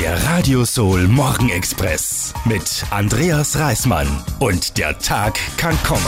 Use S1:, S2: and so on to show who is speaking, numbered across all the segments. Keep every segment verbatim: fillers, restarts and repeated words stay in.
S1: Der Radio Soul Morgenexpress mit Andreas Reismann und der Tag kann kommen.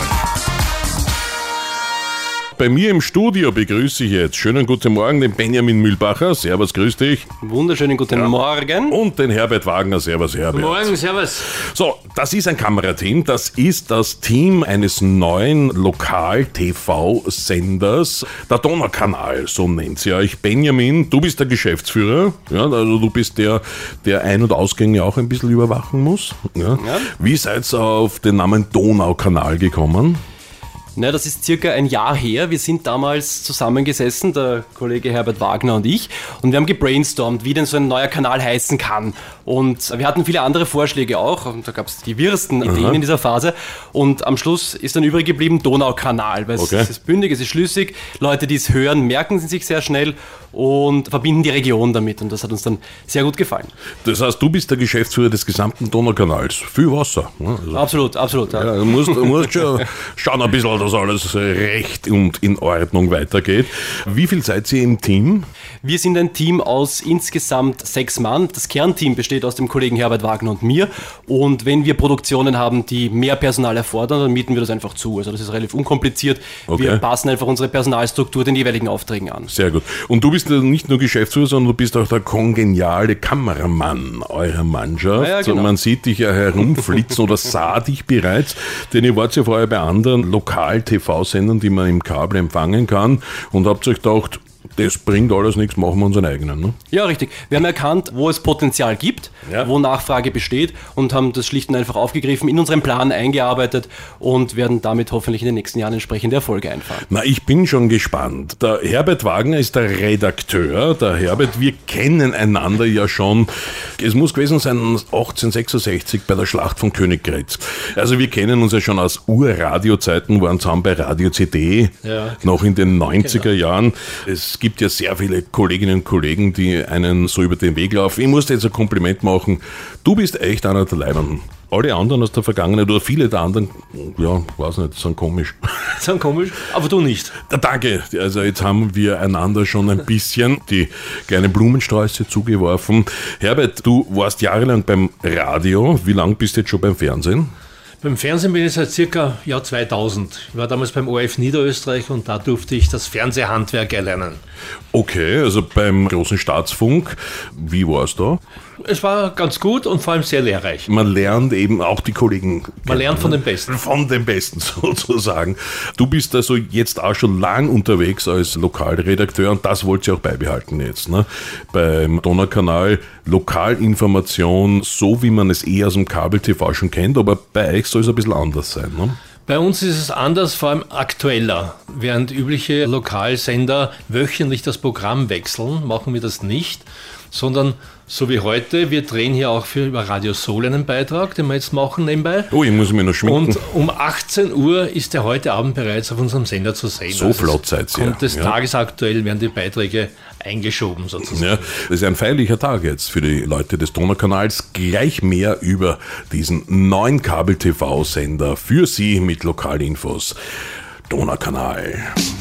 S2: Bei mir im Studio begrüße ich jetzt, schönen guten Morgen, den Benjamin Mühlbacher. Servus, grüß dich.
S3: Wunderschönen guten ja. Morgen.
S2: Und den Herbert Wagner. Servus, Herbert.
S3: Guten Morgen, servus.
S2: So, das ist ein Kamerateam. Das ist das Team eines neuen Lokal-T V-Senders, der Donaukanal, so nennt sie euch. Benjamin, du bist der Geschäftsführer. Ja, also du bist der, der Ein- und Ausgänge auch ein bisschen überwachen muss. Ja. Ja. Wie seid ihr auf den Namen Donaukanal gekommen?
S3: Na, das ist circa ein Jahr her. Wir sind damals zusammengesessen, der Kollege Herbert Wagner und ich, und wir haben gebrainstormt, wie denn so ein neuer Kanal heißen kann. Und wir hatten viele andere Vorschläge auch, und da gab es die wirsten Ideen Aha. in dieser Phase. Und am Schluss ist dann übrig geblieben Donaukanal, weil okay. es ist bündig, es ist schlüssig. Leute, die es hören, merken sie sich sehr schnell und verbinden die Region damit. Und das hat uns dann sehr gut gefallen.
S2: Das heißt, du bist der Geschäftsführer des gesamten Donaukanals. Viel Wasser.
S3: Also, absolut, absolut. Ja.
S2: Ja, du musst, du musst schon schauen ein bisschen, dass alles recht und in Ordnung weitergeht. Wie viel seid ihr im Team?
S3: Wir sind ein Team aus insgesamt sechs Mann. Das Kernteam besteht aus dem Kollegen Herbert Wagner und mir. Und wenn wir Produktionen haben, die mehr Personal erfordern, dann mieten wir das einfach zu. Also das ist relativ unkompliziert. Okay. Wir passen einfach unsere Personalstruktur den jeweiligen Aufträgen an.
S2: Sehr gut. Und du bist nicht nur Geschäftsführer, sondern du bist auch der kongeniale Kameramann eurer Mannschaft. Ja, ja, genau. Man sieht dich ja herumflitzen oder sah dich bereits, denn ihr wart ja vorher bei anderen Lokal-T V-Sendern, die man im Kabel empfangen kann, und habt euch gedacht, das bringt alles nichts, machen wir unseren eigenen. Ne?
S3: Ja, richtig. Wir haben erkannt, wo es Potenzial gibt, ja. wo Nachfrage besteht, und haben das schlicht und einfach aufgegriffen, in unseren Plan eingearbeitet und werden damit hoffentlich in den nächsten Jahren entsprechende Erfolge einfahren.
S2: Na, ich bin schon gespannt. Der Herbert Wagner ist der Redakteur. Der Herbert, wir kennen einander ja schon. Es muss gewesen sein achtzehnhundertsechsundsechzig bei der Schlacht von Königgrätz. Also wir kennen uns ja schon aus Urradiozeiten, waren zusammen bei Radio C D, ja. noch in den neunziger genau. Jahren. Es gibt ja sehr viele Kolleginnen und Kollegen, die einen so über den Weg laufen. Ich muss dir jetzt ein Kompliment machen. Du bist echt einer der Leibenden. Alle anderen aus der Vergangenheit oder viele der anderen, ja, weiß nicht, sind komisch.
S3: Sind komisch, aber du nicht.
S2: Danke. Also jetzt haben wir einander schon ein bisschen die kleinen Blumensträuße zugeworfen. Herbert, du warst jahrelang beim Radio. Wie lange bist du jetzt schon beim Fernsehen?
S4: Beim Fernsehen bin ich seit circa Jahr zweitausend. Ich war damals beim O R F Niederösterreich und da durfte ich das Fernsehhandwerk erlernen.
S2: Okay, also beim großen Staatsfunk. Wie war es da?
S4: Es war ganz gut und vor allem sehr lehrreich.
S2: Man lernt eben auch die Kollegen.
S4: Man lernt von den Besten.
S2: Von den Besten sozusagen. Du bist also jetzt auch schon lang unterwegs als Lokalredakteur und das wollt ihr auch beibehalten jetzt. Ne? Beim Donaukanal Lokalinformation, so wie man es eh aus dem Kabel-T V schon kennt, aber bei euch soll es ein bisschen anders sein. Ne?
S4: Bei uns ist es anders, vor allem aktueller. Während übliche Lokalsender wöchentlich das Programm wechseln, machen wir das nicht, sondern so wie heute, wir drehen hier auch für über Radio Soul einen Beitrag, den wir jetzt machen nebenbei.
S2: Oh, ich muss mich noch schminken.
S4: Und um achtzehn Uhr ist der heute Abend bereits auf unserem Sender zu sehen.
S2: So also flott seid ihr.
S4: Kommt es ja. tagesaktuell, werden die Beiträge eingeschoben sozusagen.
S2: Ja, das ist ein feierlicher Tag jetzt für die Leute des Donaukanals. Gleich mehr über diesen neuen Kabel-T V-Sender für Sie mit Lokalinfos. Donaukanal.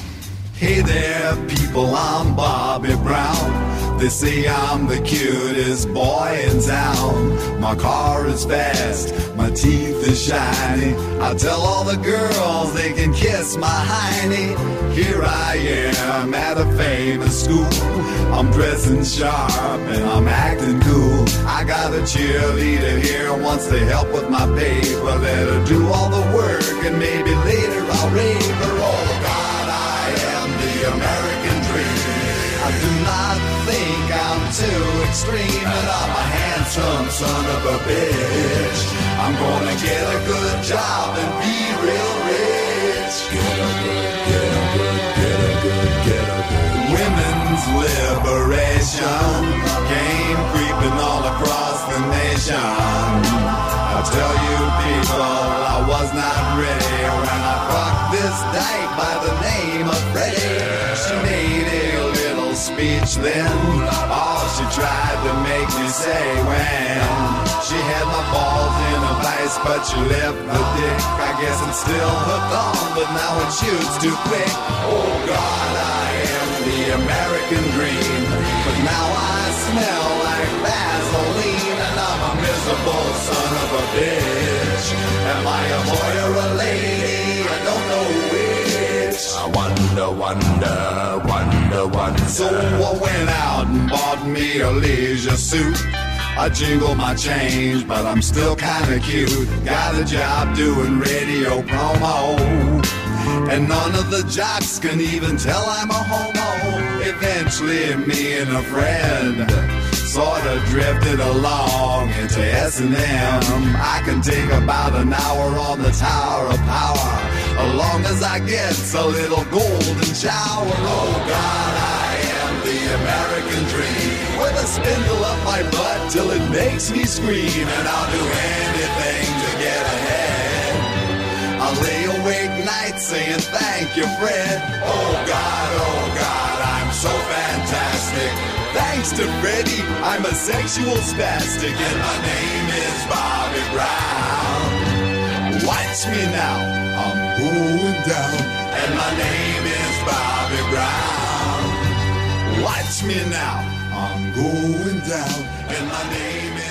S5: Hey there, people, I'm Bobby Brown. They say I'm the cutest boy in town. My car is fast, my teeth is shiny. I tell all the girls they can kiss my hiney. Here I am at a famous school. I'm dressing sharp and I'm acting cool. I got a cheerleader here who wants to help with my paper. Let her do all the work and maybe later I'll rave her. Oh God, I am the American dream. I do not think I'm too extreme, but I'm a handsome son of a bitch. I'm gonna get a good job and be real rich. Get a good, get a good, get a good, get a good. Women's liberation came creeping all across the nation. I tell you people, I was not ready when I fucked this dyke by the name of Freddie. She made a little speech then, all she tried to make me say when she had my balls in a vice, but she left the dick. I guess it's still hooked on, but now it shoots too quick. Oh God, I am the American American dream. But now I smell like Vaseline, and I'm a miserable son of a bitch. Am I a boy or a lady? I don't know which. I wonder, wonder, wonder, wonder. So I went out and bought me a leisure suit. I jingle my change, but I'm still kinda cute. Got a job doing radio promo, and none of the jocks can even tell I'm a homo. Eventually me and a friend sorta drifted along into S and M. I can take about an hour on the Tower of Power, as long as I get a little golden shower. Oh God, I am the American dream, with a spindle up my butt till it makes me scream, and I'll do anything to get ahead. I'll lay awake nights saying thank you, Fred. Oh God, oh God, I'm so fantastic. Thanks to Freddie, I'm a sexual spastic, and my name is Bobby Brown. Watch me now, I'm going down, and my name is Bobby Brown. Watch me now, I'm going down, and my name is